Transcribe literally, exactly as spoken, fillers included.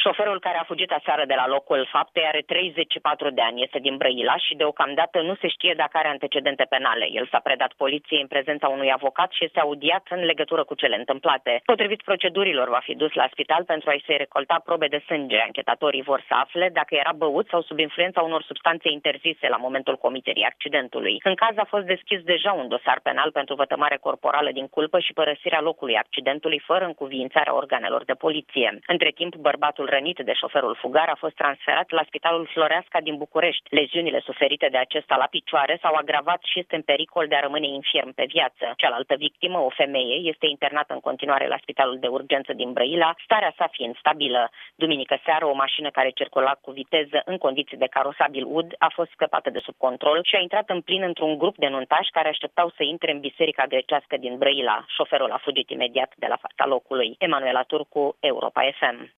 Șoferul care a fugit aseară de la locul faptei are treizeci și patru de ani, este din Brăila și deocamdată nu se știe dacă are antecedente penale. El s-a predat poliției în prezența unui avocat și este audiat în legătură cu cele întâmplate. Potrivit procedurilor, va fi dus la spital pentru a-i se recolta probe de sânge. Anchetatorii vor să afle dacă era băut sau sub influența unor substanțe interzise la momentul comiterii accidentului. În caz a fost deschis deja un dosar penal pentru vătămare corporală din culpă și părăsirea locului accidentului fără încuviințarea organelor de poliție. Între timp, bărbatul rănit de șoferul fugar a fost transferat la Spitalul Floreasca din București. Leziunile suferite de acesta la picioare s-au agravat și este în pericol de a rămâne infirm pe viață. Cealaltă victimă, o femeie, este internată în continuare la Spitalul de Urgență din Brăila, starea sa fiind stabilă. Duminică seară, o mașină care circula cu viteză în condiții de carosabil ud a fost scăpată de sub control și a intrat în plin într-un grup de nuntași care așteptau să intre în biserica grecească din Brăila. Șoferul a fugit imediat de la fața locului. Emanuela Turcu, Europa F M.